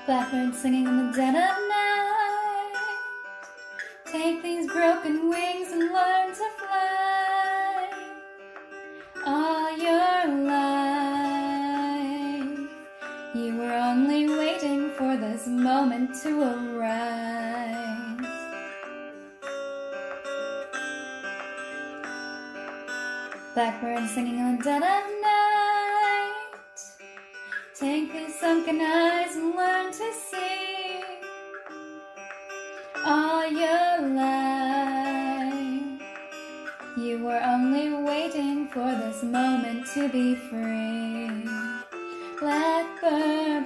Blackbird singing in the dead of night. Take these broken wings and learn to fly. All your life, you were only waiting for this moment to arise. Blackbird singing in the dead of night. Take these sunken eyes and learn to see. All your life, you were only waiting for this moment to be free. Blackbird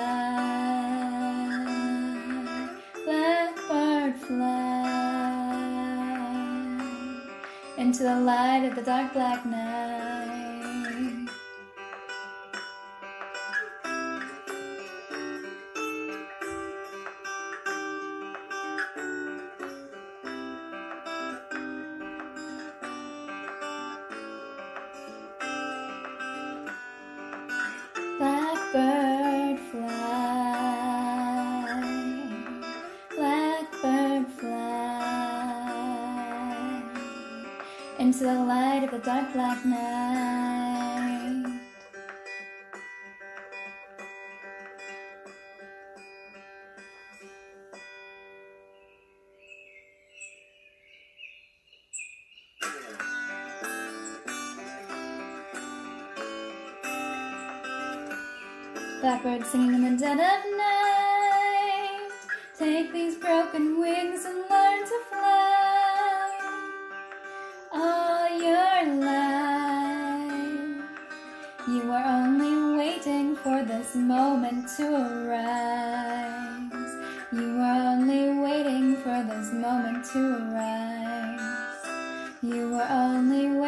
fly, blackbird fly, into the light of the dark black night. Blackbird fly, blackbird fly, into the light of the dark black night. Blackbird singing in the dead of night. Take these broken wings and learn to fly. All your life, you are only waiting for this moment to arise. You are only waiting for this moment to arise. You are only